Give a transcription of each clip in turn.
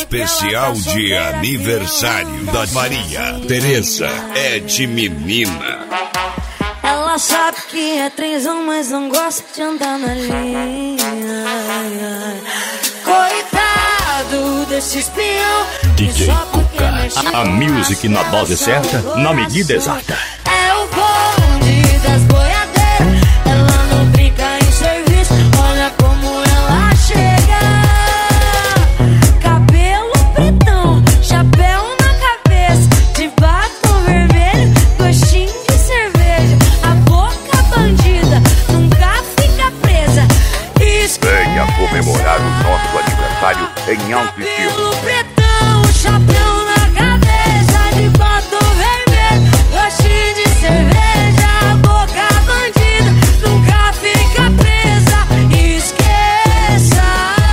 especial de aniversário da Maria Tereza é de menina. Ela sabe que é trenzão, mas não gosta de andar na linha. Coitado desse espião. DJ Cuca, a music na dose certa, na medida exata. É o bonde das boiadeiras. Ela não brinca em serviço. Olha como ela chega. Cabelo pretão, chapéu na cabeça, de batom vermelho, gostinho de cerveja. A boca bandida nunca fica presa. Venha comemorar o nosso aniversário em alto estilo. Cabelo pretão, chapéu na cabeça, de batom vermelho, gostinho de cerveja. A boca bandida nunca fica presa. Esqueça.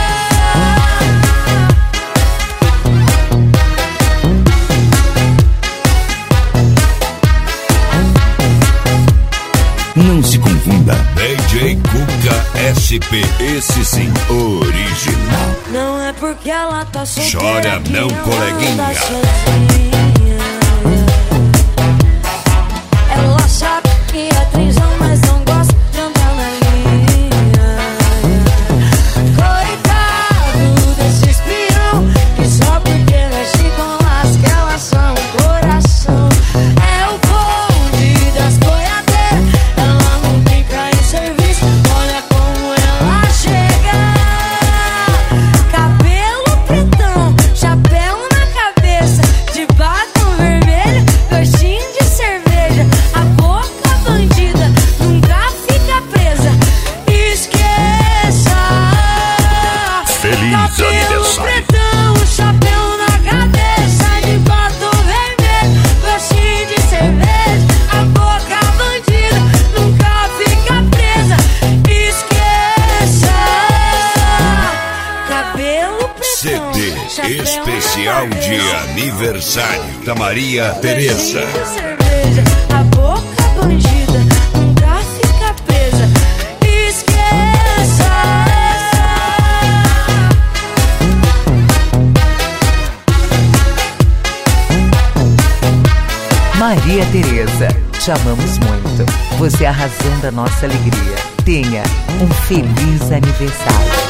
Não se confunda. DJ Cuca SP, esse sim, original. Não é porque ela tá solteira. Chora que não, ela coleguinha. anda sozinha. Ela sabe que é trenzão, mas não gosta de andar na linha. Coitado desse espião, que só porque mexe com lasca, elas são um coração. É o bonde das boiadeiras. Ela não brinca em serviço. Olha como ela chega. Cabelo pretão, chapéu na cabeça, de batom vermelho, gostinho de cerveja. A boca bandida nunca fica presa. Esqueça. Feliz Cabelo aniversário. pretão, chapéu na cabeça, de batom vermelho, gostinho de cerveja. A boca bandida nunca fica presa. Esqueça. Cabelo pretão, CD chapéu especial na de cabeça, aniversário da Maria Tereza. gostinho de cerveja. A boca bandida nunca fica presa. Esqueça. Maria Tereza, te amamos muito. Você é a razão da nossa alegria. Tenha um feliz aniversário.